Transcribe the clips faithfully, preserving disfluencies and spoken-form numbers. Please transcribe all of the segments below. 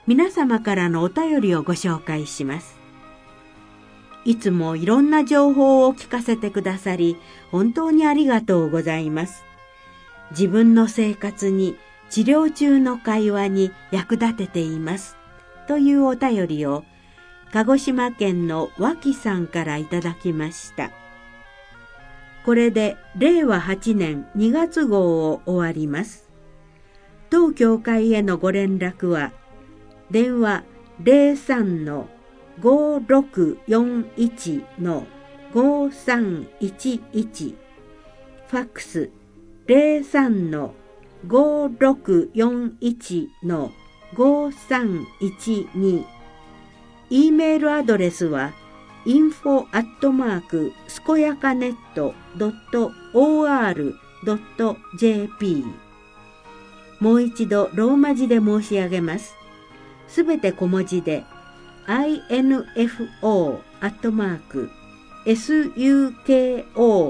皆様からのお便りをご紹介します。いつもいろんな情報を聞かせてくださり、本当にありがとうございます。自分の生活に、治療中の会話に役立てています。というお便りを、鹿児島県の脇さんからいただきました。これでれいわはちねんにがつ号を終わります。当教会へのご連絡は、電話 ゼロさんのごろくよんいちのごさんいちいち、ファックス ゼロさんのごろくよんいちのごさんいちに、E メールアドレスは インフォ アットマーク スコヤカネット ドット オーアール ドット ジェーピー。もう一度ローマ字で申し上げます。すべて小文字で インフォ アットマーク スコヤ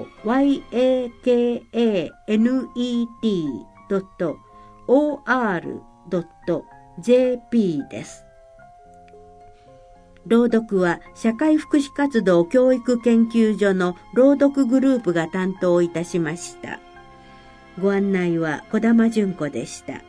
カネット ドット オーアール ドット ジェーピー です。朗読は社会福祉活動教育研究所の朗読グループが担当いたしました。ご案内は小玉純子でした。